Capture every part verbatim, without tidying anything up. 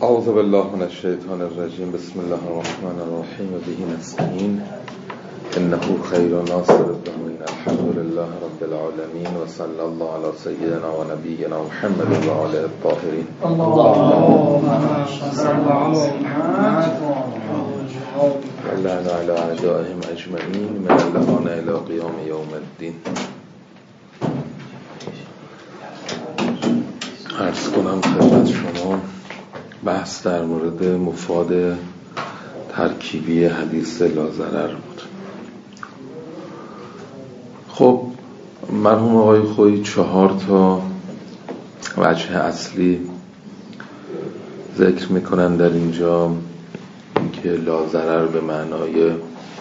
اعوذ بالله من الشیطان الرجیم. بسم الله الرحمن الرحیم. و به نستعین انه خیر ناصر الدین. الحمد لله رب العالمین و صلی الله علی سیدنا و نبینا محمد و آله الطاهرین. اللهم صل علی محمد و لعن علی اعدائهم اجمعین من اللعان الی قیام یوم الدین. عرض کنم خدمت شما بحث در مورد مفاد ترکیبی حدیث لاضرر بود. خب مرحوم آقای خویی چهار تا وجه اصلی ذکر میکنن در اینجا که لاضرر به معنای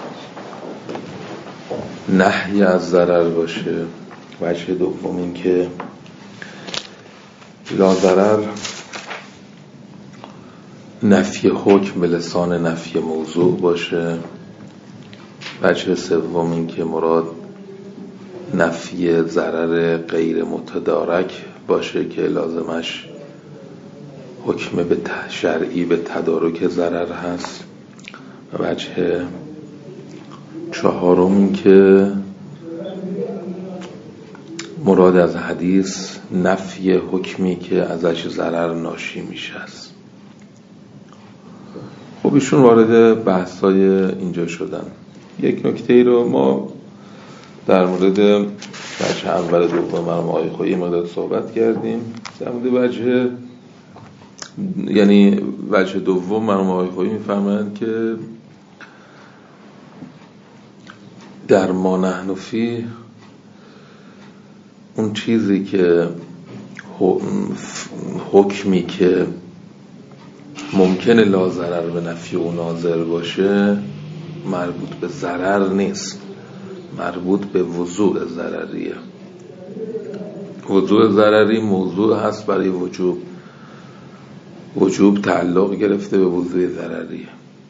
نهی از ضرر باشه. وجه دوم این که لاضرر نفی حکم به لسان نفی موضوع باشه. وجه سوم این که مراد نفی ضرر غیر متدارک باشه که لازمش حکم به شرعی به تدارک ضرر هست. وجه چهارم این که مراد از حدیث نفی حکمی که ازش ضرر ناشی میشه است. خب ایشون وارد بحث‌های اینجا شدن. یک نکته ای رو ما در مورد وجه اول دوم مرحوم آقای خویی مقدار صحبت کردیم. در مورد وجه یعنی وجه دوم مرحوم آقای خویی می‌فرمایند که در ما نحن فیه اون چیزی که حکمی که ممکنه لاضرر به نفی و ناظر باشه مربوط به ضرر نیست، مربوط به وضوع ضرریه. وضوع ضرری موضوع هست برای وجوب. وجوب تعلق گرفته به وضوع ضرریه.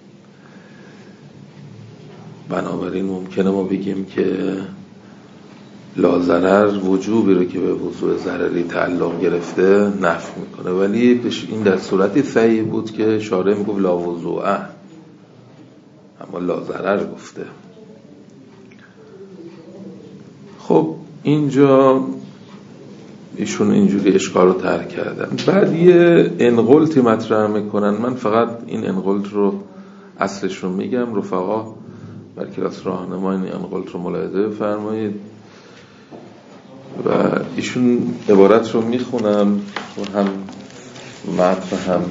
بنابراین ممکنه ما بگیم که لاضرر وجوبی رو که به وضوع ضرری تعلق گرفته نفی میکنه، ولی این در صورتی صحیح بود که شارع میگفت لا وضوعه، اما لاضرر گفته. خب اینجا ایشون اینجوری اشکال رو ترک کردن. بعد یه انقلتی مطرح میکنن. من فقط این انقلت رو اصلش رو میگم، رفقا بر کلاس راهنما این انقلت رو ملاحظه بفرمایید و ایشون عبارت رو میخونم و هم متن هم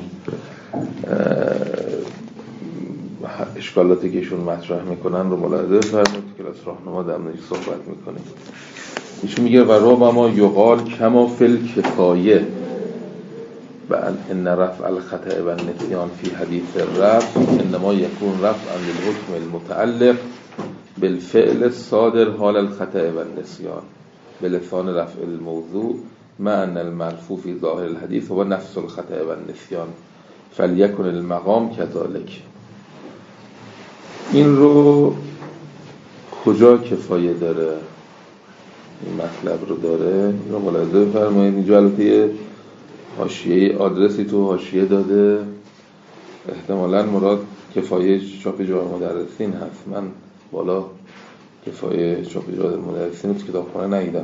اشکالاتی که ایشون مطرح میکنن رو ملاحظه بفرمایید. کلاس راهنما در موردش صحبت میکنیم. ایشون میگه و ربما یقال کما فی الکفایه و ان رفع الخطأ و النسیان فی حدیث الرفع انما یکون رفعا للحکم المتعلق بالفعل الصادر حال الخطأ و النسیان بلسان رفع الموضوع مع ان المرفوع فی ظاهر الحدیث و نفس الخطأ و النسیان فلیکن المقام کذالک. این رو کجا کفایه داره؟ این مطلب رو داره. این رو ملاحظه بفرمایید. اینجا البته یه حاشیه آدرسی تو حاشیه داده، احتمالاً مراد کفایه چاپ جامع مدرسین هست. من بالا کفایه چاپ جامع مدرسین تو کتابخانه ندیدم.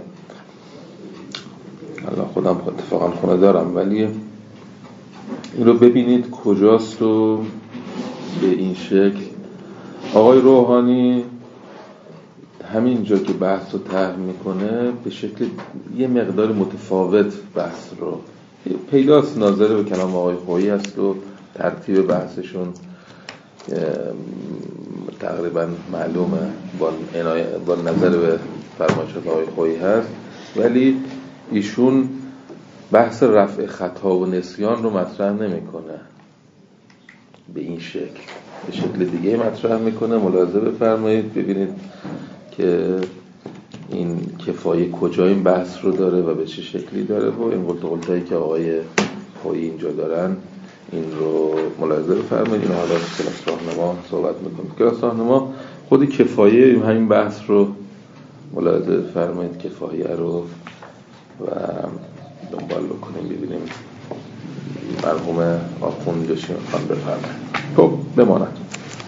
الان خودم اتفاقا خونه دارم، ولی این رو ببینید کجاست. و به این شکل آقای روحانی همینجا که بحث رو طرح میکنه به شکل یه مقدار متفاوت بحث رو پیداست، ناظر به کلام آقای خویی هست و ترتیب بحثشون تقریبا معلومه با, با نظر به فرمایشات آقای خویی هست، ولی ایشون بحث رفع خطا و نسیان رو مطرح نمیکنه به این شکل، به شکل دیگه مطرح میکنه. ملاحظه بفرمایید ببینید که این کفایه کجا این بحث رو داره و به چه شکلی داره و این قلت قلتایی که آقای خویی اینجا دارن این رو ملاحظه بفرمایید. این حالا کلاس راهنما صحبت میکنیم. کلاس راهنما خود کفایه همین بحث رو ملاحظه بفرمایید، کفایه رو و دنبال بکنیم ببینیم مرحوم آخوند جاشیم خان بفرمایید. خب بماند.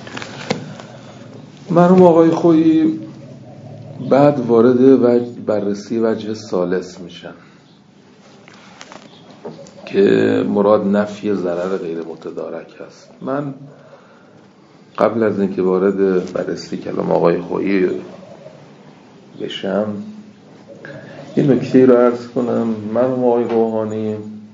مرحوم آقای خویی بعد وارد وجه بررسی وجه ثالث میشن که مراد نفی ضرر غیر متدارک هست. من قبل از اینکه وارد بررسی کلام آقای خویی بشم یه نکته رو عرض کنم. مرحوم آقای روحانی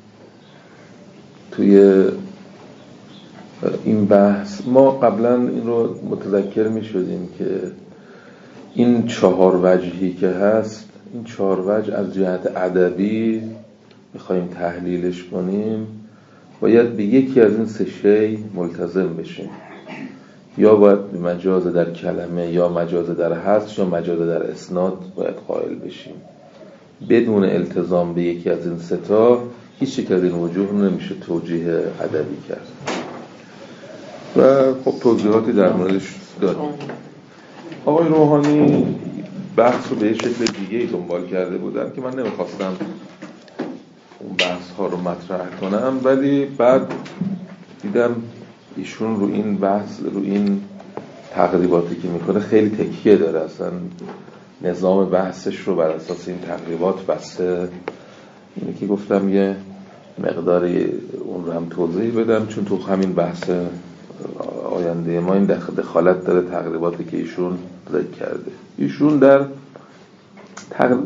توی این بحث ما قبلا این رو متذکر می شدیم که این چهار وجهی که هست، این چهار وجه از جهت ادبی میخواییم تحلیلش کنیم باید به یکی از این سه شی ملتزم بشیم. یا باید به مجاز در کلمه، یا مجاز در حذف، یا مجاز در اسناد باید قائل بشیم. بدون التزام به یکی از این سه تا هیچ یک از این وجوه نمیشه توجیه ادبی کرد و خب توضیحاتی در موردش دادیم. آقای روحانی بحث رو به یه شکل دیگه دنبال کرده بودن که من نمیخواستم اون بحث ها رو مطرح کنم، ولی بعد دیدم ایشون رو این بحث، رو این تقریباتی که میکنه خیلی تکیه داره، اصلا نظام بحثش رو بر اساس این تقریبات بسته. اینه که گفتم یه مقداری اون رو هم توضیح بدم، چون تو همین بحث آینده ما این دخالت داره تقریباتی که ایشون ذکر کرده. ایشون در تق...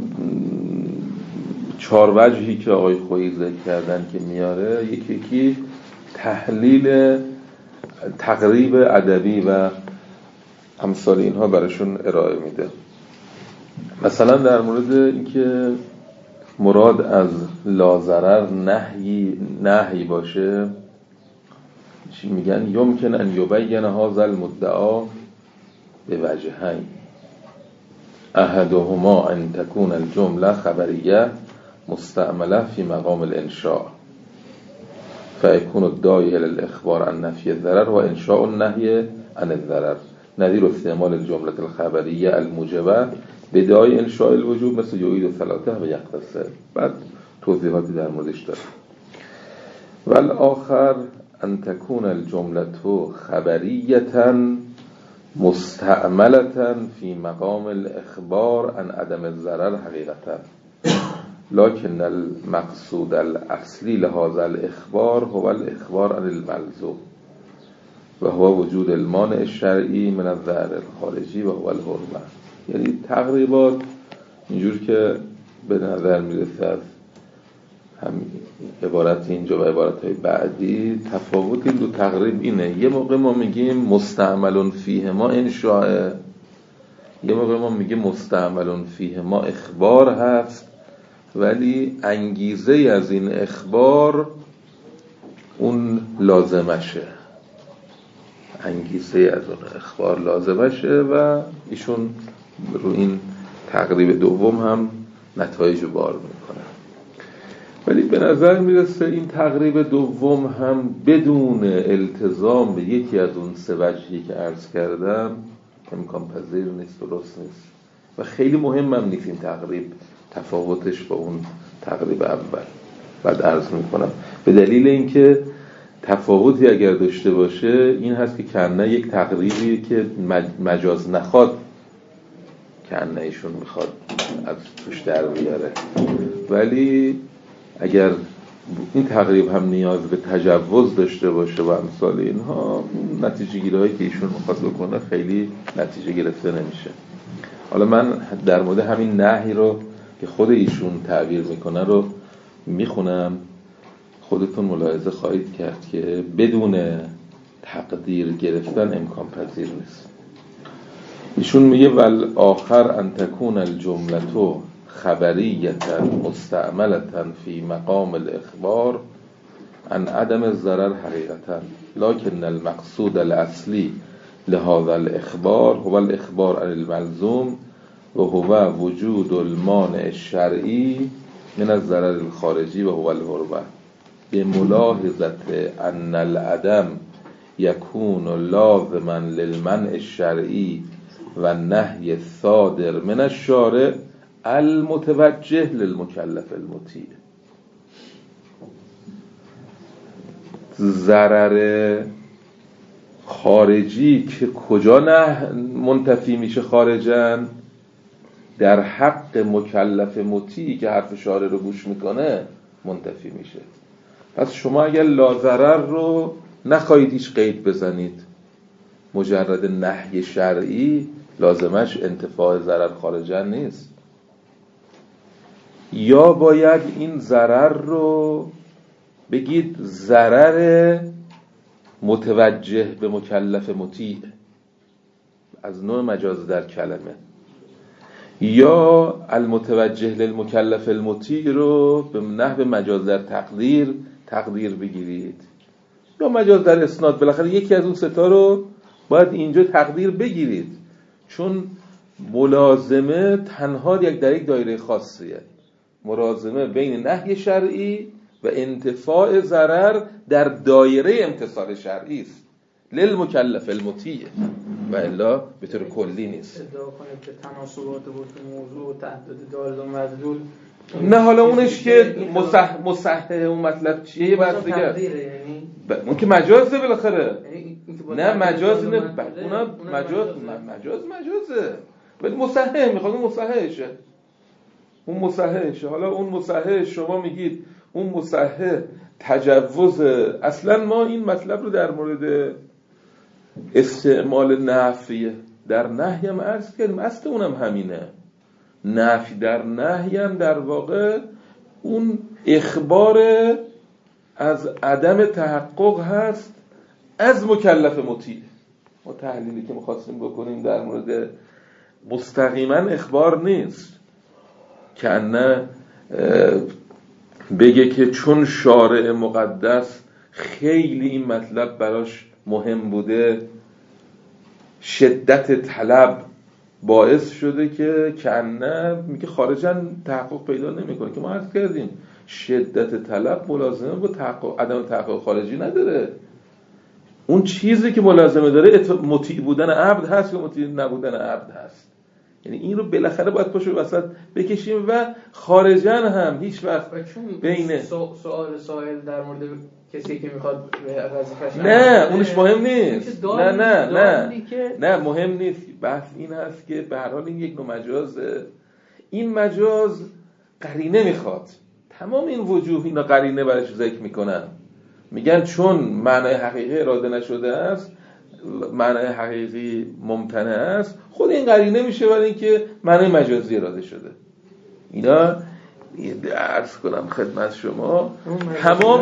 چهار وجهی که آقای خویی ذکر کردن که میاره، یکی یکی تحلیل تقریب ادبی و امثال اینها براشون ارائه میده. مثلا در مورد اینکه مراد از لاضرر نهی نهی باشه، چی میگن؟ یمکن ان یبین هذا المدعا به وجهین، احدهما ان تكون الجمله خبریه مستعمله فی مقام الانشاء فیکون الداعی الی الاخبار عن نفی الضرر و انشاء النهی عن الضرر نظیر استعمال الجمله الخبریه الموجبه بداعی انشاء الوجوب مثل یعید ثلاثه و یقتصر. بعد توضیحاتی در موردش داره. والآخر ان تكون الجمله خبریه مستعمله فی مقام الاخبار عن عدم الضرر حقیقتا لكن المقصود الاصلی لهذا الاخبار هو الاخبار عن الملزوم و هو وجود المانع الشرعی من الضرر الخارجی و هو الحرمه. یعنی تقریبات اینجور که به نظر میرسه از هم عبارت اینجا و عبارتهای بعدی، تفاوت این دو تقریب اینه. یه موقع ما میگیم مستعمل فیه ما انشاء، یه موقع ما میگیم مستعمل فیه ما اخبار هست، ولی انگیزه از این اخبار اون لازمشه، انگیزه از اون اخبار لازمشه و ایشون رو این تقریب دوم هم نتایج بار میکنه. ولی به نظر میرسه این تقریب دوم هم بدون التزام به یکی از اون سه وجهی که عرض کردم امکان پذیر نیست، درست نیست و خیلی مهم هم نیست این تقریب تفاوتش با اون تقریب اول. بعد عرض میکنم به دلیل اینکه تفاوتی اگر داشته باشه این هست که کنه یک تقریبی که مجاز نخواد کنه ایشون میخواد از توش در بیاره، ولی اگر این تقریب هم نیاز به تجوز داشته باشه و امثال اینها، نتیجه گیری هایی که ایشون میخواد بکنه خیلی نتیجه گرفته نمیشه. حالا من در مورد همین نهی رو که خود ایشون تعبیر میکنه رو میخونم، خودتون ملاحظه خواهید کرد که بدون تقدیر گرفتن امکان پذیر نیست. ایشون میگه والآخر ان تكون الجمله خبریه مستعمله فی مقام الاخبار عن عدم الضرر حقیقتا لكن المقصود الاصلی لهذا الاخبار هو الاخبار عن الملزوم و هو وجود المانع الشرعی من الضرر الخارجی و هو الحرمه بملاحظه ان العدم یکون لازما للمنع الشرعی و النهی الصادر من الشارع المتوجه للمکلف المطیع. ضرر خارجی که کجا نه منتفی میشه خارجن؟ در حق مکلف مطیعی که حرف شارع رو گوش میکنه منتفی میشه. پس شما اگر لاضرر رو نخواهید هیچ قید بزنید، مجرد نهی شرعی لازمش انتفاع ضرر خارجن نیست، یا باید این ضرر رو بگید ضرر متوجه به مکلف مطیع از نوع مجاز در کلمه، یا المتوجه للمکلف المطیع رو به نحو مجاز در تقدیر تقدیر بگیرید، یا مجاز در اسناد. بالاخره یکی از اون ستا رو باید اینجا تقدیر بگیرید، چون ملازمه تنها یک در یک دایره خاصیه، ملازمه بین نهی شرعی و انتفاع ضرر در دایره امتصال شرعی است للمکلف المطیع و الا به طور کلی نیست. ادعا کنید که تناسبات بود تو موضوع و تعدد دال و مدلول نه، حالا اونش که مصح مصحح اون مطلب چیه یه بحث دیگه، یعنی اون که مجازه بالاخره. نه مجاز نه، اونا مجاز مجاز مجازه، ولی مصحح میخواد اون مصححشه، اون مصححشه. حالا اون مصحح شما میگید اون مصحح تجوز، اصلا ما این مطلب رو در مورد استعمال نفی در نهی هم عرض کردیم، اصل اونم همینه. نفی در نهی هم در واقع اون اخبار از عدم تحقق هست از مکلف مطیع. ما تحلیلی که می‌خواستیم بکنیم در مورد مستقیما اخبار نیست که نه بگه که چون شارع مقدس خیلی این مطلب براش مهم بوده، شدت طلب باعث شده که کنه میگه خارجاً تحقق پیدا نمیکنه، که ما عرض کردیم شدت طلب ملازمه با تحقق عدم تحقق خارجی نداره. اون چیزی که ملازمه داره مطیع بودن عبد هست یا مطیع نبودن عبد هست. یعنی این رو بالاخره باید پشت وسط بکشیم و خارجاً هم هیچ وقت بین سوال سائل در مورد کسی که میخواد وظیفه‌اش نه اونش مهم نیست، نه نه نه نه مهم نیست. بحث این هست که به هر حال این یک نوع مجازه، این مجاز قرینه میخواد. تمام این وجوه اینا قرینه برش ذکر میکنن، میگن چون معنای حقیقی اراده نشده است، معنای حقیقی ممتنع است، خود این قرینه میشه برای اینکه معنای مجازی اراده شده. اینا عرض کنم خدمت شما تمام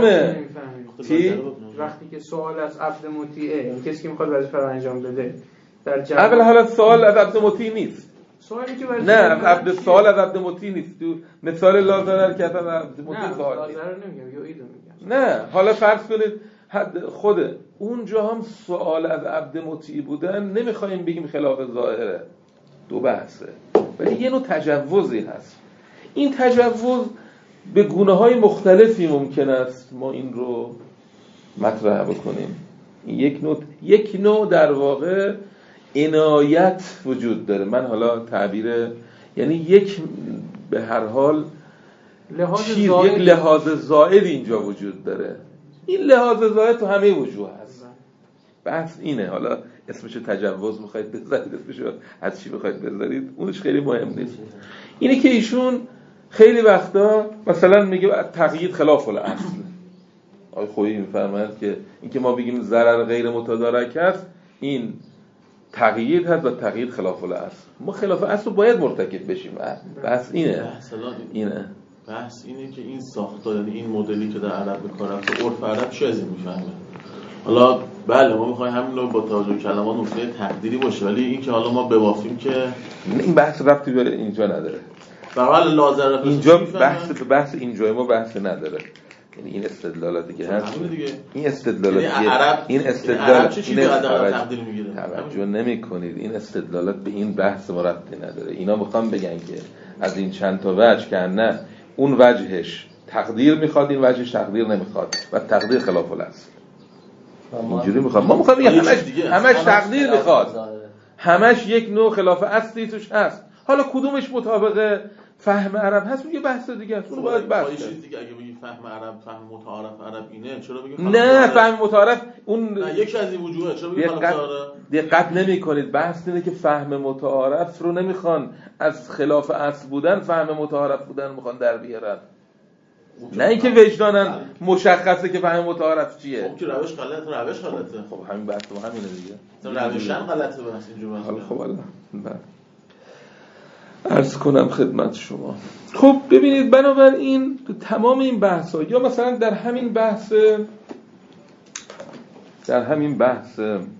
چی؟ وقتی که سوال از عبد مطیعه، یعنی کسی که میخواد وظیفه رو انجام بده در جواب، اول حالا سوال از عبد مطیع نیست، سوالی که نه عبد سوال از عبد مطیع نیست. تو مثال لازرر که از عبد مطیع ظاهر نیست، لازرر نمیگم یا ایدو میگم. نه حالا فرض کنید خود اونجا هم سوال از عبد مطیع بودن نمیخوایم بگیم خلاف ظاهره، دو بحثه، ولی یه نوع تجوزی هست. این تجوز به گونه‌های مختلفی ممکن است ما این رو مطرح بکنیم. این یک نوع یک نوع در واقع عنایت وجود داره. من حالا تعبیر یعنی یک به هر حال لحاظ چیز یک لحاظ زائد اینجا وجود داره. این لحاظ زائد تو همه وجوه هست. بحث اینه، حالا اسمش تجوز میخواید بذارید، اسمش از چی میخواید بذارید، اونش خیلی مهم نیست. اینه که ایشون خیلی وقتا مثلا میگه تقیید خلاف الاصل. آقای خویی میفرماید که اینکه ما بگیم ضرر غیر متدارک است، این تقیید هست و تقیید خلاف الاصل. ما خلاف اصل رو باید مرتکب بشیم. بحث اینه. اینه. بحث اینه که این ساختار، یعنی این مدلی که در عرب به کار رفته، عرف عرب چی از این میفهمه؟ حالا بله ما میخوایم همین رو با توجه کلمات نقطه تقدیری باشه، ولی این که حالا ما ببافیم که این بحث ربطی به اینجا نداره. برای لازم اینجا بحث بحث اینجا ما بحث نداره. یعنی این استدلالاتی که هست، این استدلالاتی این استدلال این توجه نمی‌کنید، این استدلالات به این بحث ما ربطی نداره. اینا میخوام بگن که از این چند تا وجه که نه اون وجهش تقدیر میخواد، این وجهش تقدیر نمیخواد و تقدیر خلاف الاصل. اینجوری میخواد. ما میخوام بگم همش همش تقدیر میخواد، همش یک نوع خلاف اصلی توش هست. حالا کدومش مطابق فهم عرب هست اون یه بحث دیگه است، اون باید بحث کنیم دیگه. اگه بگیم فهم عرب، فهم متعارف عرب اینه، چرا بگیم نه فهم متعارف اون نه یکی از این وجوهه، چرا بگیم فهم متعارف؟ دقت نمی‌کنید بحث اینه که فهم متعارف رو نمیخوان از خلاف اصل بودن فهم متعارف بودن میخوان در بیارن، نه اینکه وجدانن مشخصه که فهم متعارف چیه. خب که روش غلطه، روش غلطه. خب همین بحث ما همینه دیگه، روشن غلطه بس اینجوری. حالا خب الله بله عرض کنم خدمت شما. خب ببینید بنابراین تمام این بحث‌ها یا مثلا در همین بحث در همین بحث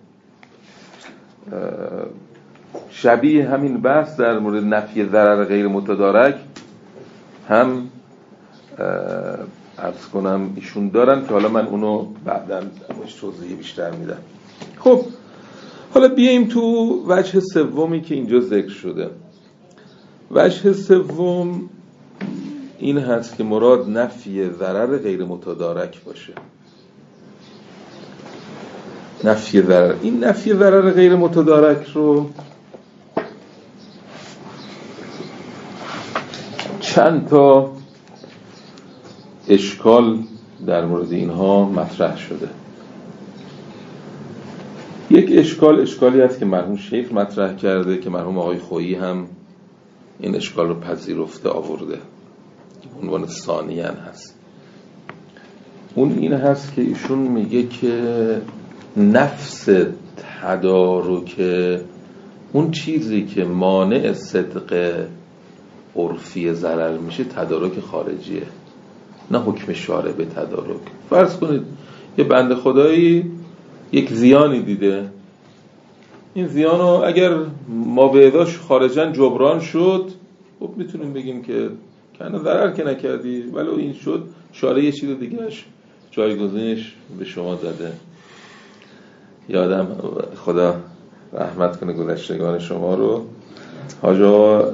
شبیه همین بحث در مورد نفی ضرر غیر متدارک هم عرض کنم ایشون دارن که حالا من اونو بعداً درش توضیح بیشتر میدم. خب حالا بیایم تو وجه سومی که اینجا ذکر شده. وجه سوم این هست که مراد نفی ضرر غیر متدارک باشه. نفی ضرر، این نفی ضرر غیر متدارک رو چند تا اشکال در مورد اینها مطرح شده. یک اشکال اشکالی هست که مرحوم شیخ مطرح کرده که مرحوم آقای خویی هم این اشکال رو پذیرفته آورده، عنوان ثانیاً هست. اون این هست که ایشون میگه که نفس تدارک، اون چیزی که مانع صدق عرفی ضرر میشه تدارک خارجیه، نه حکم شارع به تدارک. فرض کنید یه بنده خدایی یک زیانی دیده، این زیانو اگر ما به اداش خارجاً جبران شد خب میتونیم بگیم که کنه ضرر که نکردی، ولی این شد شارع یه چیز دیگهش جایگزینش به شما زده. یادم خدا رحمت کنه گذشتگان شما رو، حاج آقا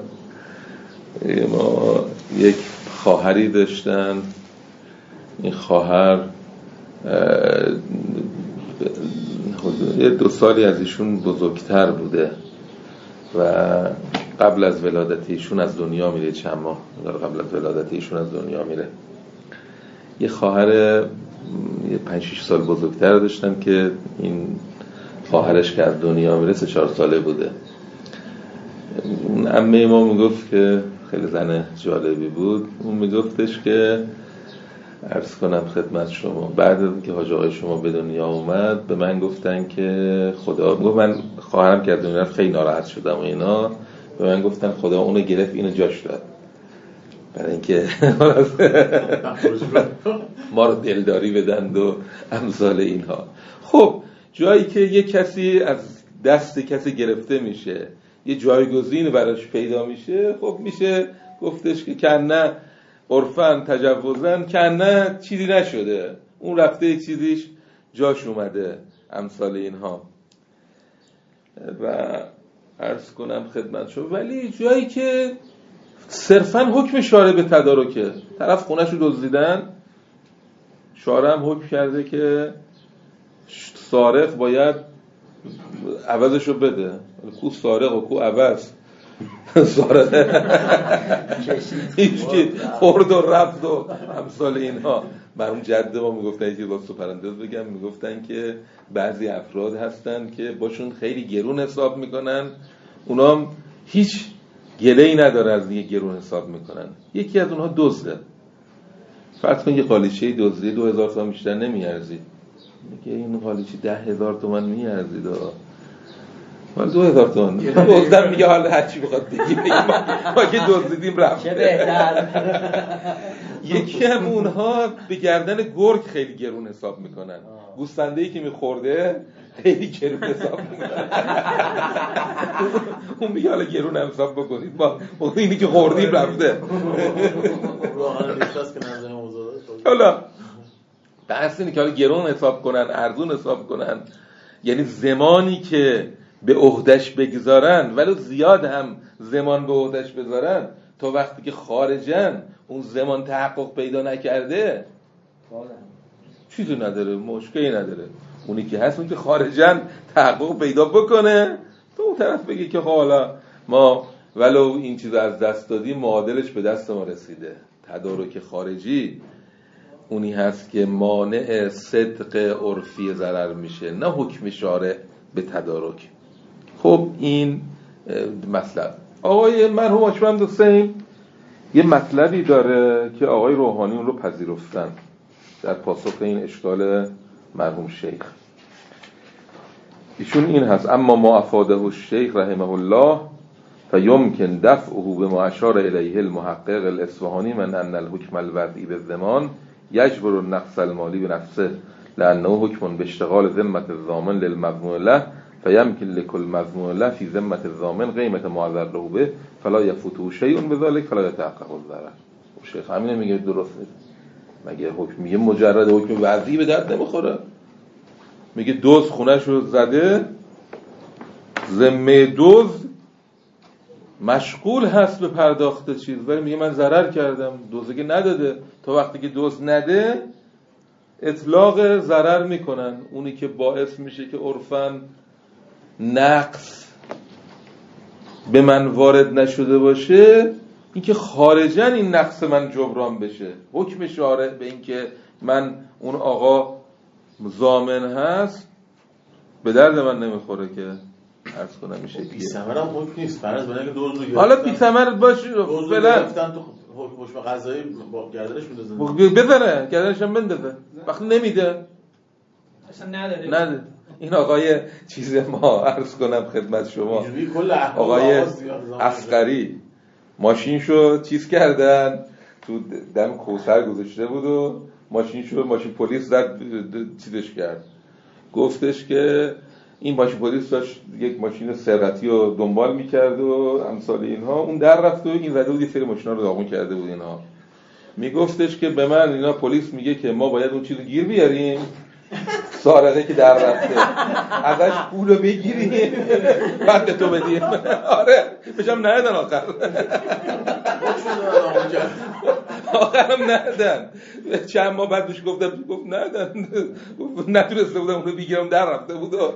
ما یک خواهری داشتن، این خواهر یه دو سالی از ایشون بزرگتر بوده و قبل از ولادت ایشون از دنیا میره، چند ماه قبل از ولادت ایشون از دنیا میره. یه خواهر یه پنج شش سال بزرگتر داشتن که این خواهرش که از دنیا میره سه چهار ساله بوده. اون عمه ما میگفت که خیلی زن جالبی بود، اون میگفتش که عرض کنم خدمت شما بعد از اینکه حاج آقای شما به دنیا اومد به من گفتن که خدا، میگفت من خواهرم که از دنیا رفت خیلی ناراحت شدم و اینا، به من گفتن خدا اونو گرفت اینو جاش داد، برای اینکه ما رو دلداری بدند و امثال اینها. خب جایی که یه کسی از دست کسی گرفته میشه، یه جایگزین براش پیدا میشه، خب میشه گفتش که کنه عرفاً تجوزاً کنه چیزی نشده، اون رفته یک چیزیش جاش اومده، امثال اینها. و عرض کنم خدمت شو، ولی جایی که صرفاً حکم شارع به تدارکه، طرف خونه‌شو دزدیدن، شارع هم حکم کرده که سارق باید عوضشو بده، کو سارق و کو عوض، سارق هیچکی خورد و رفت و امثال اینها. مرحوم جده ما میگفتن یکی با سپرنداز بگم، میگفتن که بعضی افراد هستن که باشون خیلی گرون حساب میکنن، اونام هیچ گله‌ای نداره از دیگه گرون حساب میکنن. یکی از اونها دزده، فرض کن یه قالیچه دزدی دو هزار تومان بیشتر نمیارزید، میگه این قالیچه ده هزار تومان میارزید، ما دو هزار تومان دزدم، میگه حالا هر چی بخواد بگی بگی ما که دزدیدیم رفته. چه بهتر. یکی هم اونها به گردن گرگ خیلی گرون حساب میکنن، گوسفنده‌ای که میخورده خیلی گرون حساب میکنن، اون میگه حالا گرون حساب بکنید، ما اینی که خوردیم رفته. حالا بحث اینه که حالا گرون حساب کنن ارزون حساب کنن، یعنی زمانی که به عهدهش بگذارن ولو زیاد هم زمان به عهدهش بذارن، تا وقتی که خارجن اون زمان تحقق پیدا نکرده چیزی نداره، مشکلی نداره. اونی که هست اون که خارجن تحقق پیدا بکنه، تو اون طرف بگی که حالا ما ولو این چیز از دست دادی معادلش به دست ما رسیده. تدارک خارجی اونی هست که مانع صدق عرفی ضرر میشه، نه حکم شارع به تدارک. خب این مطلب آقای مرحوم حاجی حسین یه مطلبی داره که آقای روحانی اون رو پذیرفتن در پاسخ این اشکال مرحوم شیخ. ایشون این هست: اما ما افاده الشیخ رحمه الله فیمکن دفعه به ما اشار الیه المحقق الاصفهانی من ان الحکم الوضعی بالضمان یجبر النقص المالی بنفسه لانه حکم باشتغال ذمه الضامن للمضمون له فیمکن لكل مضمون له فی ذمه الضامن قیمت معذر له به فلا یفوته شیء بذلك فلا یتحقق الضرر. شیخ همین میگه درسته. مگه حکم میگه مجرد حکم وضعی به درد نمیخوره؟ میگه دوز خونش رو زده، ذمه دوز مشغول هست به پرداخت چیز، ولی میگه من ضرر کردم، دوزه که نداده. تا وقتی که دوز نده اطلاق ضرر میکنن. اونی که باعث میشه که عرفاً نقص به من وارد نشده باشه این که خارجاً این نقص من جبران بشه. حکم شارع به این که من اون آقا ضامن هست به درد من نمیخوره که عرض کنم این شکلیه. بی ثمر هم حکم نیست. فرض بنه که دوز رو گرفتن، حالا بی ثمر باشه دوز رو گرفتن تو حکم قضایی با گردنش میندازن، بذاره گردنش هم بندازه. وقتی نمیده اصلا نداره نده. این آقای چیز ما عرض کنم خدمت شما، آقای عسقری ماشینشو چیز کردن تو دم کوثر گذاشته بود و ماشینشو ماشین پلیس زد چیزش کرد، گفتش که این ماشین پلیس داشت یک ماشین سرقتی رو دنبال میکرد و امثال اینها. اون در رفت و این زده بود یه سری ماشینا رو داغون کرده بود. اینها میگفتش که به من اینا پلیس میگه که ما باید اون چیزو گیر بیاریم، سارقه که در رفته ازش پولو بگیریم بعد به تو بدیم. آره بشم ندن آخر آخرم ندن. چند ماه بعد بهش گفتم گفت ندن، نتونسته بودم اونو بگیرم در رفته بود و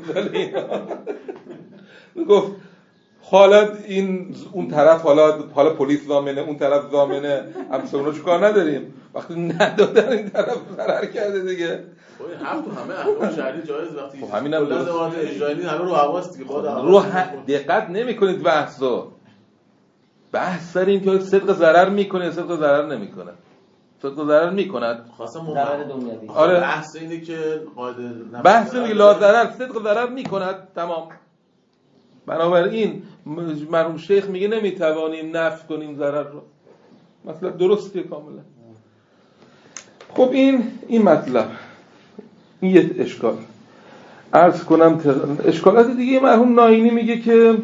گفت حالا این اون طرف حالا حالا پلیس ضامنه اون طرف ضامنه امثال اونو چیکار نداریم. وقتی ندادن این طرف ضرر کرده دیگه. هم تو همه احکام شرعی جایز وقتی خب همینم درست اجرایی همه رو حواس دیگه خود رو دقت نمی‌کنید بحثو. بحث سر این که صدق ضرر میکنه صدق ضرر نمیکنه. صدق ضرر میکند. خاصم ضرر دنیوی. آره بحث اینه که قاعده بحث اینه که لا ضرر صدق ضرر میکند. تمام. بنابراین مرحوم شیخ میگه نمیتوانیم نفی کنیم ضرر رو. مطلب درسته کاملا. خب این این مطلب این یه اشکال. عرض کنم اشکالات دیگه مرحوم ناینی میگه که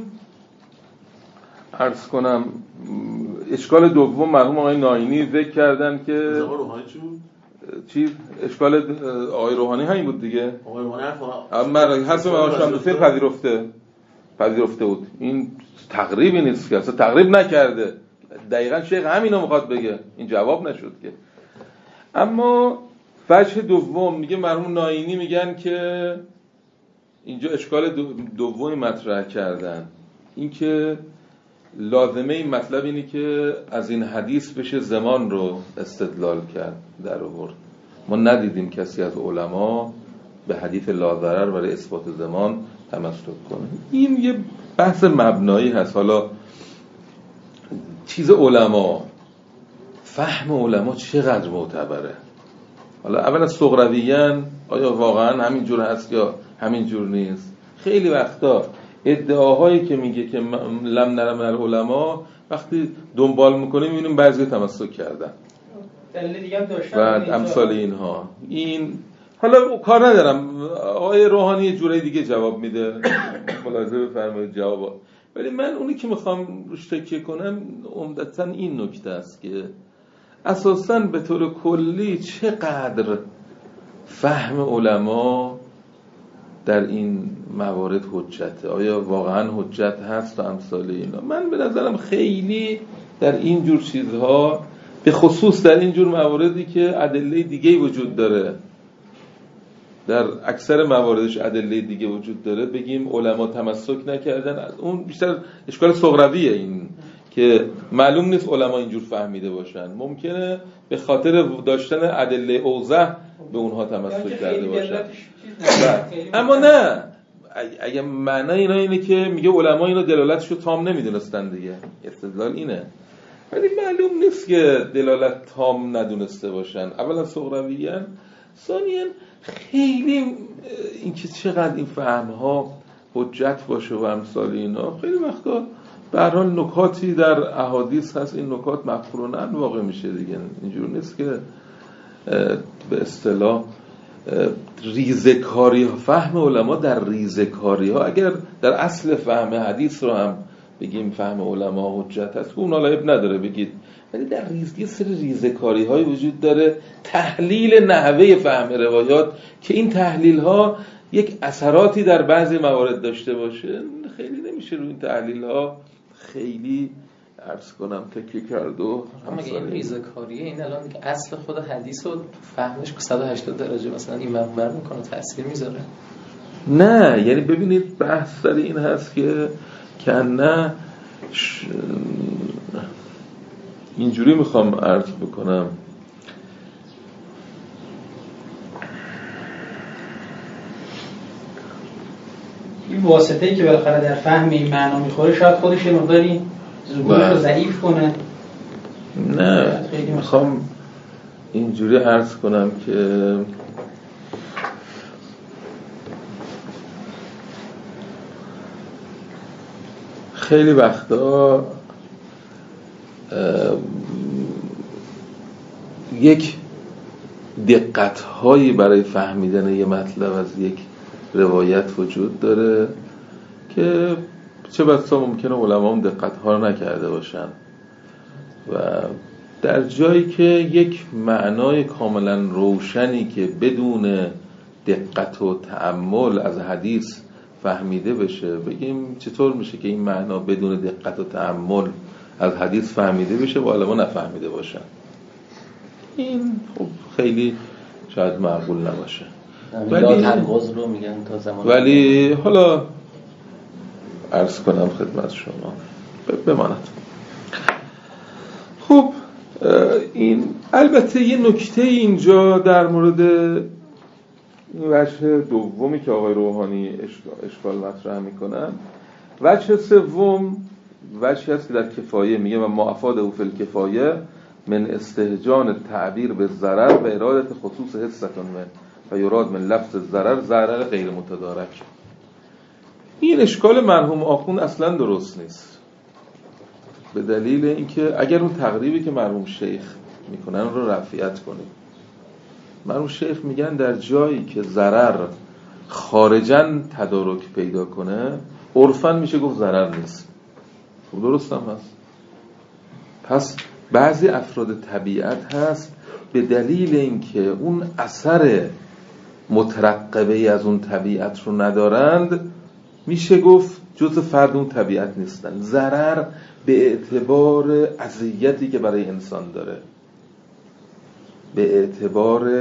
عرض کنم اشکال دوم مرحوم آقای ناینی ذکر کردن که روحانی چی اشکال آقای روحانی همین بود دیگه. آقای روحانی حرف مرحوم شمس پذیرفته پذیرفته بود. این تقریبی نیست که اصلا تقریب نکرده. دقیقاً شیخ همینو میخواد بگه، این جواب نشد که. اما وجه دوم میگه مرحوم ناینی میگن که اینجا اشکال دومی مطرح کردن، این که لازمه این مطلب اینه که از این حدیث بشه زمان رو استدلال کرد در آورد. ما ندیدیم کسی از علما به حدیث لا ضرر برای اثبات زمان تمسک کنه. این یه بحث مبنایی هست. حالا چیز علما، فهم علما چقدر معتبره؟ حالا اولا صغرویان آیا واقعا همین جور هست یا همین جور نیست؟ خیلی وقتا ادعاهایی که میگه که لم نرم العلماء وقتی دنبال میکنیم میبینیم بعضی تمسک کردن دلیل دیگه هم داشتن و امثال اینها. این حالا کار ندارم آقای روحانی یه جوری دیگه جواب میده، ملاحظه بفرمایید جواب. ولی من اونی که میخوام روش تکیه کنم عمدتاً این نکته است که اساساً به طور کلی چقدر فهم علما در این موارد حجته. آیا واقعاً حجت هست و امثال اینا؟ من به نظرم خیلی در این جور چیزها، به خصوص در این جور مواردی که ادله دیگه‌ای وجود داره، در اکثر مواردش ادله دیگه وجود داره، بگیم علما تمسک نکردن، اون بیشتر اشکال صغرویه این که معلوم نیست علما اینجور فهمیده باشن، ممکنه به خاطر داشتن ادله اوضح به اونها تمسک کرده باشن. اما نه، اگه معنی اینا اینه که میگه علما اینو دلالتشو تام نمیدونستن دیگه، استدلال اینه، ولی معلوم نیست که دلالت تام ندونسته باشن. اولا صغرویان، ثانیاً خیلی اینکه چقدر این فهمها حجت باشه و امثال اینا، خیلی وقتا به هر حال نکاتی در احادیث هست این نکات مقرونن واقع میشه دیگه، اینجور نیست که به اصطلاح ریزکاری ها، فهم علما در ریزکاری ها، اگر در اصل فهم حدیث رو هم بگیم فهم علما حجت هست، اون علایب نداره بگید، ولی در ریزگی سر ریزکاری های وجود داره، تحلیل نحوه فهم روایات که این تحلیل ها یک اثراتی در بعضی موارد داشته باشه، خیلی نمیشه روی این تحلیل ها خیلی عرض کنم تکیه کرد. و اما این ریزکاریه این الان که اصل خود حدیث رو فهمش صد و هشتاد درجه مثلا این منور میکنه، تاثیر میذاره. نه یعنی ببینید بحث در این هست که کنه ش... اینجوری میخوام عرض بکنم، این واسطه‌ای که بالاخره در فهم این معنا میخوره شاید خودش یه مقداری ظهورش رو ضعیف کنه. نه میخوام اینجوری عرض کنم که خیلی وقتا یک دقت‌هایی برای فهمیدن یه مطلب از یک روایت وجود داره که چه بسا ممکنه علما هم دقت‌ها رو نکرده باشن و در جایی که یک معنای کاملا روشنی که بدون دقت و تأمل از حدیث فهمیده بشه، بگیم چطور میشه که این معنا بدون دقت و تأمل از حدیث فهمیده بشه و علما نفهمیده باشن؟ این خب خیلی شاید معقول نباشه. ولی تنقض رو میگن تا زمان، ولی حالا عرض کنم خدمت شما بماند. خب این البته یه نکته اینجا در مورد وجه دومی که آقای روحانی اشکال مطرح میکنن، وجه سوم وجهی هست که در کفایه میگه و معافاده فی الکفایه من استهجان تعبیر به ضرر و ارادت خصوص حصتون من و یراد من لفظ ضرر ضرر غیر متدارک. این اشکال مرحوم آخوند اصلا درست نیست، به دلیل اینکه اگر اون تقریبی که مرحوم شیخ میکنن رو رفعیت کنیم، مرحوم شیخ میگن در جایی که ضرر خارجاً تدارک پیدا کنه عرفاً میشه گفت ضرر نیست. خب درست هم هست. پس بعضی افراد طبیعت هست به دلیل اینکه اون اثر مترقبه از اون طبیعت رو ندارند میشه گفت جزء فرد اون طبیعت نیستن. ضرر به اعتبار اذیتی که برای انسان داره، به اعتبار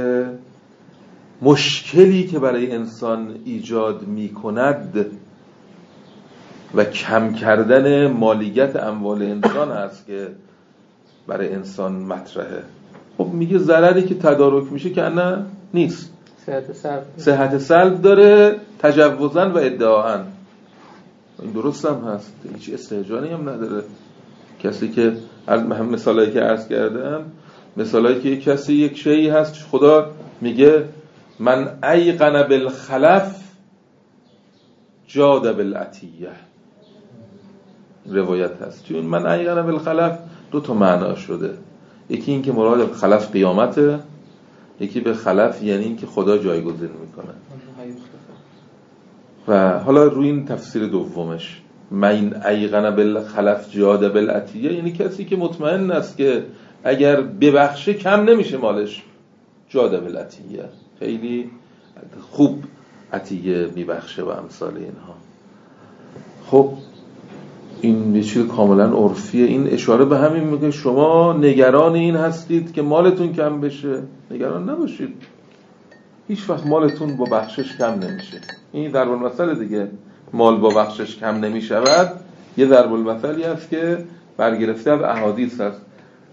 مشکلی که برای انسان ایجاد میکند و کم کردن مالیت اموال انسان هست که برای انسان مطرحه. خب میگه ضرری که تدارک میشه که نه نیست، صحت سلب صحت سلب داره تجوزاً و ادعاءً. این درست هم هست، هیچ استهجانی هم نداره. کسی که هم مثالایی که عرض کردم، مثالایی که یک کسی یک شیئی هست خدا میگه من ایقن بالخلف جاد بالعطیه، روایت هست چون من ایقن بالخلف دو تا معنا شده، یکی این که مراد خلف قیامته، یکی به خلف یعنی این که خدا جایگزین میکنه. و حالا روی این تفسیر دومش من ایقن بالخلف جاد بالعطیه یعنی کسی که مطمئن است که اگر ببخشه کم نمیشه مالش، جاد بالعطیه خیلی خوب عطیه میبخشه و امثال اینها. خب این یه چیز کاملا عرفیه. این اشاره به همین میگه شما نگران این هستید که مالتون کم بشه، نگران نباشید، هیچ وقت مالتون با بخشش کم نمیشه. این ضرب المثل دیگه، مال با بخشش کم نمیشود، یه ضرب المثلی هست که برگرفته از احادیث هست.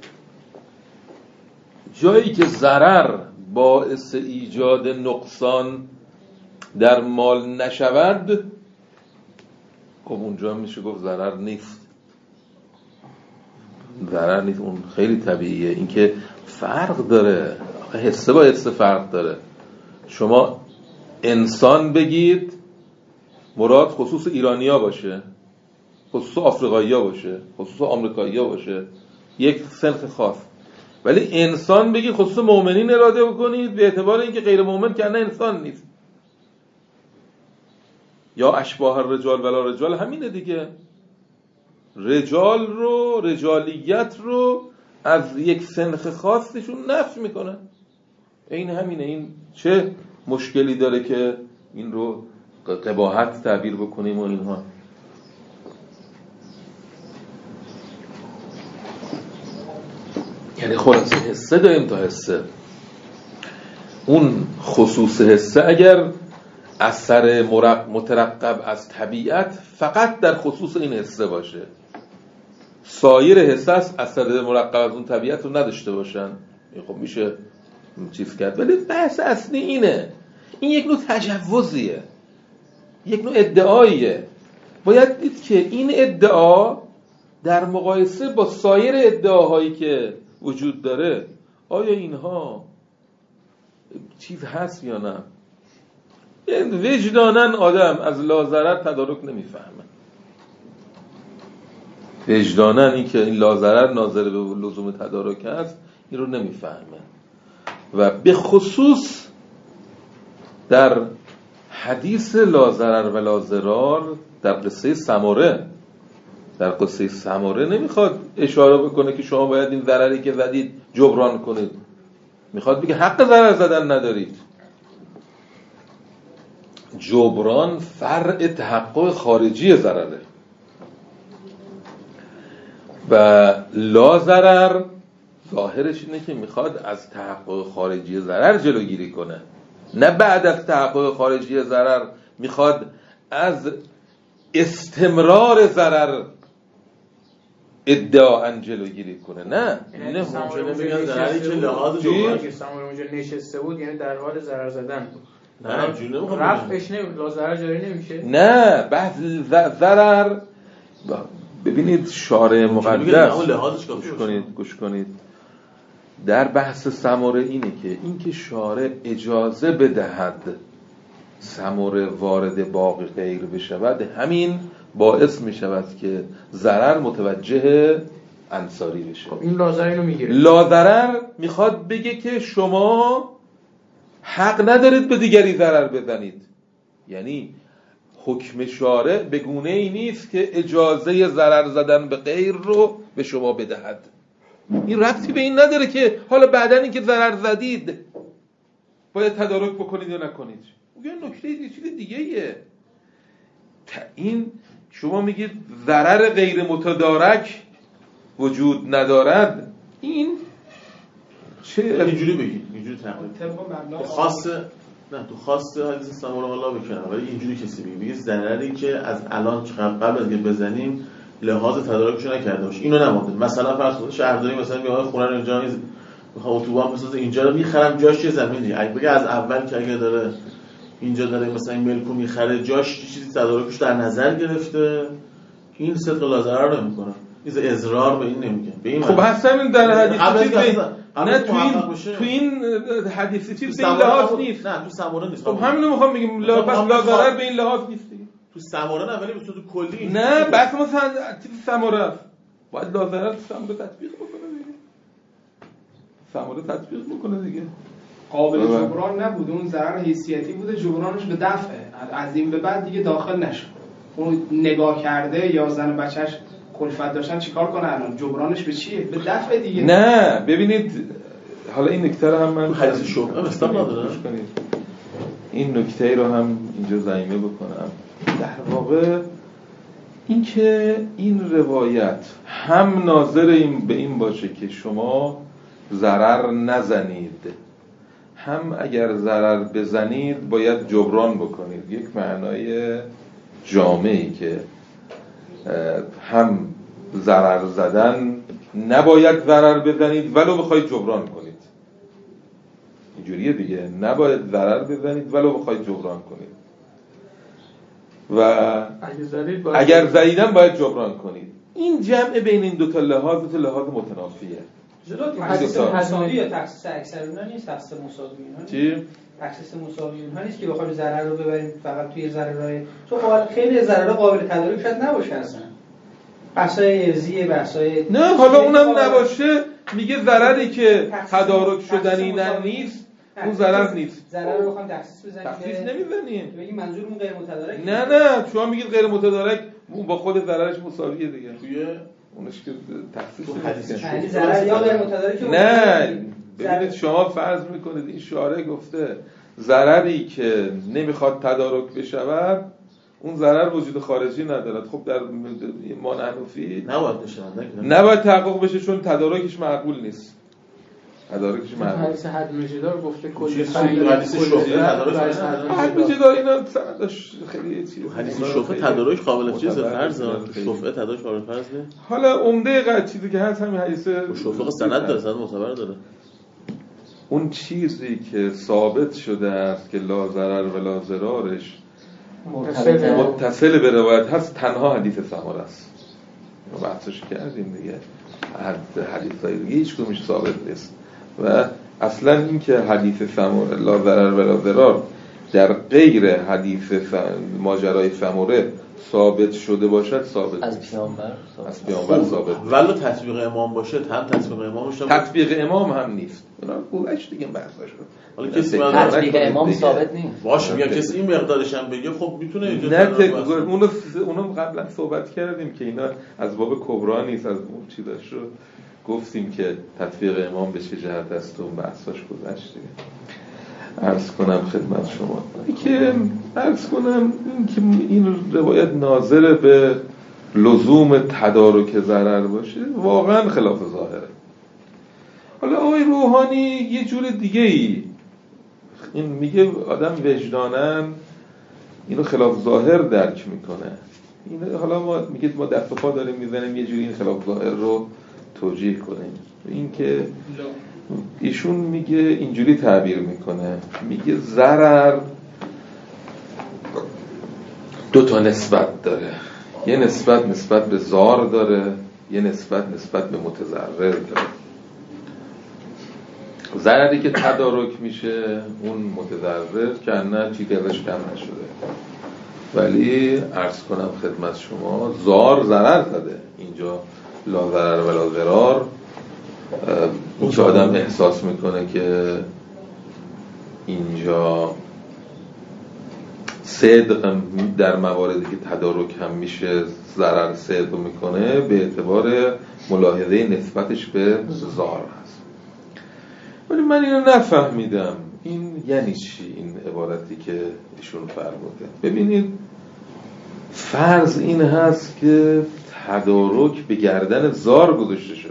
جایی که ضرر باعث ایجاد نقصان در مال نشود، خب اونجا میشه گفت ضرر نیست. ضرر نیست، اون خیلی طبیعیه. اینکه فرق داره، حسه با حسه فرق داره. شما انسان بگید مراد خصوص ایرانیا باشه، خصوص آفریقایی‌ها باشه، خصوص آمریکایی‌ها باشه، یک سنخ خاص. ولی انسان بگید خصوص مؤمنین اراده بکنید به اعتبار اینکه غیر مؤمن که نه انسان نیست. یا اشباح الرجال ولا رجال، همینه دیگه. رجال رو، رجالیت رو از یک سنخ خاصشون نفی میکنن. این همینه. این چه مشکلی داره که این رو قباحت تعبیر بکنیم و اینها؟ یعنی خلاصه حسه داریم تا حسه. اون خصوص حسه اگر اثر مترقب از طبیعت فقط در خصوص این حسه باشه، سایر حسه اثر مرقب از اون طبیعت رو نداشته باشن، خب میشه چیز کرد. ولی بحث اصلی اینه، این یک نوع تجوزیه، یک نوع ادعاییه. باید دید که این ادعا در مقایسه با سایر ادعاهایی که وجود داره آیا اینها چیز هست یا نه. وجدانن آدم از لاضرر تدارک نمیفهمه. وجدانن این که این لاضرر ناظر به لزوم تدارک هست این رو نمیفهمه. و به خصوص در حدیث لاضرر و لاضرار در قصه سمره، در قصه سمره نمیخواد اشاره بکنه که شما باید این ضرری که زدید جبران کنید. میخواد بگه حق ضرر زدن ندارید. جبران فرع تحقق خارجی ضرره و لا ضرر ظاهرش اینه که میخواد از تحقق خارجی ضرر جلوگیری کنه، نه بعد از تحقق خارجی ضرر میخواد از استمرار ضرر ادعا جلوگیری کنه. نه اینه ممکنه بگن ضرری که لحاظ جبران که سامور اونجا نشسته بود یعنی در حال ضرر زدن بود. نه جونه میخوام رفعش نمیشه، لا ضرر جاری نمیشه. نه بحث ضرر. ببینید شارع مقدس گوش کنید گوش کنید در بحث سمره اینه که اینکه شارع اجازه بدهد سمره وارد باغ غیر بشود، همین باعث می شود که ضرر متوجه انصاری بشه. خب این لازر اینو میگیره. لازرر میخواد بگه که شما حق ندارید به دیگری ضرر بزنید. یعنی حکم شارع به گونه ای نیست که اجازه ضرر زدن به غیر رو به شما بدهد. این ربطی به این نداره که حالا بعدن این که ضرر زدید باید تدارک بکنید یا نکنید. اون نکته یه چیز دیگه ایه. این شما میگید ضرر غیر متدارک وجود ندارد، این چه اینجوری بگید، اینجوری تقریبا خاص نه تو خاص حدیث سمره الله بکنم، ولی اینجوری کسی بگه بگه ضرری که از الان قبل از که بزنیم لحاظ تدارکشو نکرده باشه اینو نمونده. مثلا فرض کنید شهرداری مثلا میگه خونه رو اینجا میخوام اتوبان بسازه اینجا رو میخرم جاش چه زمین دیگه، اگه بگه از اول که اگه داره اینجا داره مثلا این ملکو میخره جاش چیزی تدارکش در نظر گرفته، این صدق لازرر رو نمیکنه، این اضرار به این نمیگه. به این خب حسن این در حدیث چیز نه تو این تو این حدیث چیز به این لحاظ نیست. نه تو سمره نیست. خب همینو میخوام بگم لا پس لازرر به این لحاظ نیست دیگه. تو سمره نه ولی به صورت کلی نه بس مثلا چیز سمره است باید لازرر تو سمره تطبیق بکنه دیگه. سمره تطبیق بکنه دیگه. قابل جبران نبود، اون ضرر حیثیتی بوده، جبرانش به دفعه از این به بعد دیگه داخل نشد. اون نگاه کرده یا زن بچهش کلفت داشتن چیکار کنه الان؟ جبرانش به چیه؟ به دفعه دیگه. نه ببینید حالا این نکته رو هم من حدیث شبهه استفاده نداره. این نکته رو هم اینجا ضمیمه بکنم. در واقع این که این روایت هم ناظر این به این باشه که شما ضرر نزنید، هم اگر ضرر بزنید باید جبران بکنید. یک معنای جامعی که هم ضرر زدن نباید ضرر بزنید ولو بخواید جبران کنید، اینجوریه دیگه، نباید ضرر بزنید ولو بخواید جبران کنید و اگر زدیدن باید جبران کنید. این جمع بین این دو تا لحاظ دو تا لحاظ متنافیه. تخصیص مساوی یا تخصیص اکثر اونها نیست، تخصیص مساوی اونها چی؟ تخصیص مساوی اونها نیست که بخوایم ضرر رو ببریم فقط توی ضررهای، چون خیلی ضررها قابل تدارک شاید نباشه اصلا، بحثای ارزی، بحثای نه حالا اونم نباشه، میگه ضرری که تدارک شدنی نه نیست اون ضرر نیست. ضرر رو بخوام تخصیص بزنیم تخصیص نمی‌زنیم، بگیم منظورمون غیر متدارک. نه نه شما میگید غیر متدارک، اون با خود ضررش مساویه دیگه. توی اونش که تخصیص حدیث یعنی ضرر یا غیر متدارک. نه ببینید شما فرض میکنید این شارع گفته ضرری که نمیخواد تدارک بشود اون ضرر وجود خارجی ندارد. خب در ما حنفی نباید بشه، نباید تحقق بشه چون تدارکش معقول نیست. تدارکش معقول. حدیث حد مجدار گفته کل حدیث شفعه تدارک حد مجدار اینا سندش خیلی چیز. حدیث شفعه تدارک قابل چیز فرض، شفعه تدارک قابل فرض نه. حالا عمده قضیه چیزی که هست همین حدیث شفعه سند داره، سند معتبر داره. اون چیزی که ثابت شده است که لا ضرر ولا ضرارش متصل به روایت هست تنها حدیث ثمره است. ما بحثش کردیم دیگه، حدیثای دیگه هیچ کدومش ثابت نیست و اصلا این که حدیث ثمره لا ضرر ولا ضرار در غیر حدیث ماجرای ثمره ثابت شده باشد ثابت از پیامبر از پیامبر ثابت ولو تطبیق امام باشه، هم تطبیق امامش هم تطبیق امام هم نیست. اونا گوش دیگه بحثش رو حالا کسی تطبیق امام ثابت نیست باشه، میگه کسی این مقدارش هم بگه خب میتونه اینجا نه تک اونو اونو قبلا صحبت کردیم که اینا از باب کبرا نیست، از اون چیزاش رو گفتیم که تطبیق امام به چه جهت است و اون بحثاش گذشت دیگه. عرض کنم خدمت شما که عرض کنم این که این روایت ناظر به لزوم تدارک ضرر باشه واقعا خلاف ظاهره. حالا آقای روحانی یه جور دیگه ای این میگه آدم وجدانن اینو خلاف ظاهر درک میکنه. این حالا ما میگه ما دست و پا داریم میزنیم یه جوری این خلاف ظاهر رو توجیه کنیم. این که ایشون میگه اینجوری تعبیر میکنه، میگه ضرر دو تا نسبت داره، یه نسبت نسبت به ضار داره، یه نسبت نسبت به متضرر داره. ضرری که تدارک میشه اون متضرر که نه چی درش کم نشده، ولی عرض کنم خدمت شما ضار ضرر زده. اینجا لا ضرر ولا ضرار، این که آدم احساس میکنه که اینجا صدق در مواردی که تدارک هم میشه ضرر صدق میکنه به اعتبار ملاحظه نسبتش به ضار هست. ولی من اینو نفهمیدم این یعنی چی این عبارتی که ایشون فرموده. ببینید فرض این هست که تدارک به گردن ضار گذاشته شده،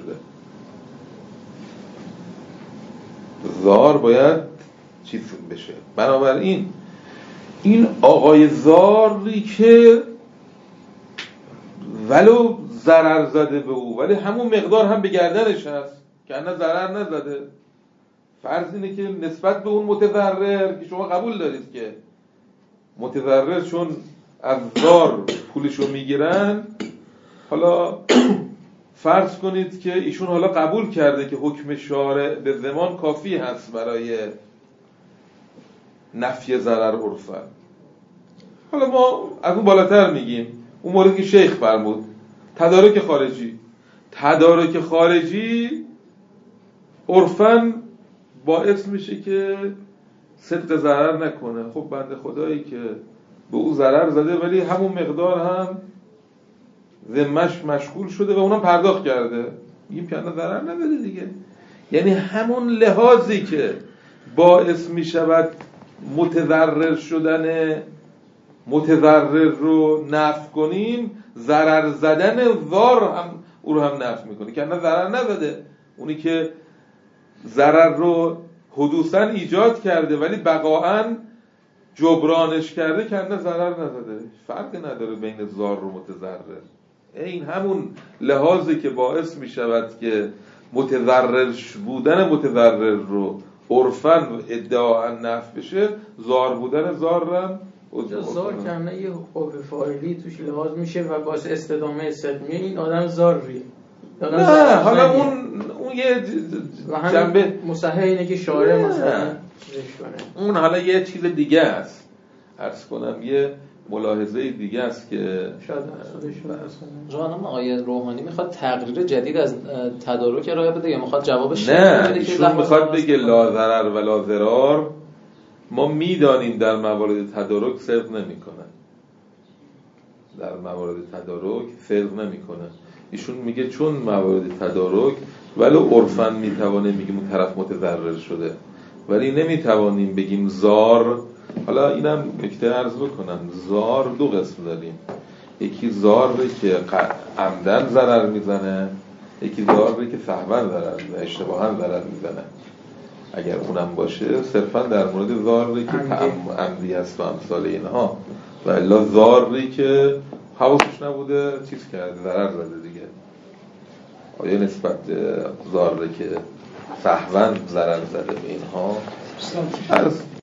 ضار باید چیز بشه. بنابراین این آقای ضاری که ولو ضرر زده به او ولی همون مقدار هم به گردنش هست که نه ضرر نزده، فرض اینه که نسبت به اون متضرر که شما قبول دارید که متضرر چون از ضار پولشو میگیرن، حالا فرض کنید که ایشون حالا قبول کرده که حکم شارع به ضمان کافی هست برای نفی ضرر عرفا. حالا ما از اون بالاتر میگیم اون مورد که شیخ فرمود تدارک خارجی. تدارک خارجی عرفاً باعث میشه که صدق ضرر نکنه. خب بنده خدایی که به او ضرر زده ولی همون مقدار هم ذمه‌اش مشغول شده و اونم پرداخت کرده، میگیم که ضرر نداره دیگه. یعنی همون لحاظی که باعث میشود متضرر شدن متضرر رو نفی کنیم، ضرر زدن ضار هم او رو هم نفی میکنه که نه ضرر نزده. اونی که ضرر رو حدوثاً ایجاد کرده ولی بقاءً جبرانش کرده که نه ضرر نداده، فرقی نداره بین ضار و متضرر. این همون لحاظی که باعث می شود که متضرر بودن متضرر رو عرفاً ادعاء نفی بشه، ضار بودن ضار هم ضار کنه یه حقوق فاعلی توش لحاظ میشه و باعث استدامه صدمیه این آدم ضاریه. نه حالا اون اون یه جنبه مصحح اینه که شاعر مثلا چیزش کنه، اون حالا یه چیز دیگه است، عرض کنم یه ملاحظه دیگه است که شاید محسوبش شده. جانم آقای روحانی میخواد تقریر جدید از تدارک ارائه بده یا میخواد جوابش نه ایشون میخواد بگه لا ضرر و لا ضرار ما میدانیم در موارد تدارک صدق نمیکنه، در موارد تدارک صدق نمیکنه. ایشون میگه چون موارد تدارک ولی عرفاً میتوانه میگیم اون طرف متضرر شده ولی نمیتوانیم بگیم ضار. حالا اینم نکته عرض بکنم، ضار دو قسم داریم، یکی ضاری که عمدن ضرر میزنه، یکی ضاری که سهواً ضرر میزنه، اشتباهاً ضرر میزنه. اگر اونم باشه صرفاً در مورد ضاری که عمدی است و امثال اینها، و الا ضاری که حواسش نبوده چیز کرده ضرر زده دیگه. آیا نسبت ضاری که سهواً ضرر زده به اینها